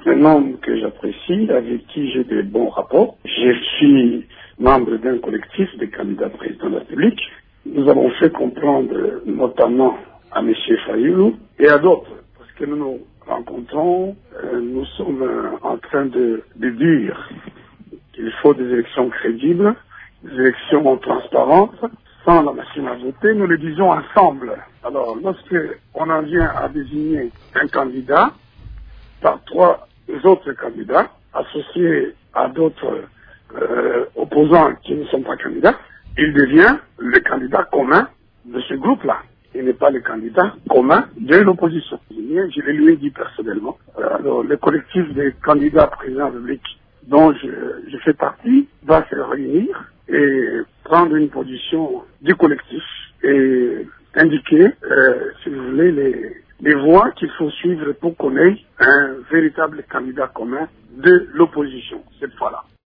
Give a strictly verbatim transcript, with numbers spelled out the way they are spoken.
un homme que j'apprécie, avec qui j'ai de bons rapports. Je suis membre d'un collectif de candidats président de la République. Nous avons fait comprendre notamment à M. Fayulu et à d'autres, parce que nous nous rencontrons, euh, nous sommes euh, en train de, de dire qu'il faut des élections crédibles, des élections transparentes, sans la machine à voter, nous le disons ensemble. Alors, lorsque on en vient à désigner un candidat par trois autres candidats, associés à d'autres euh, opposants qui ne sont pas candidats, il devient le candidat commun de ce groupe-là. Il n'est pas le candidat commun de l'opposition. Je le lui ai dit personnellement. Alors, le collectif des candidats présidents de la République dont je, je fais partie va se réunir et prendre une position du collectif et indiquer, euh, si vous voulez, les, les voies qu'il faut suivre pour qu'on ait un véritable candidat commun de l'opposition cette fois-là.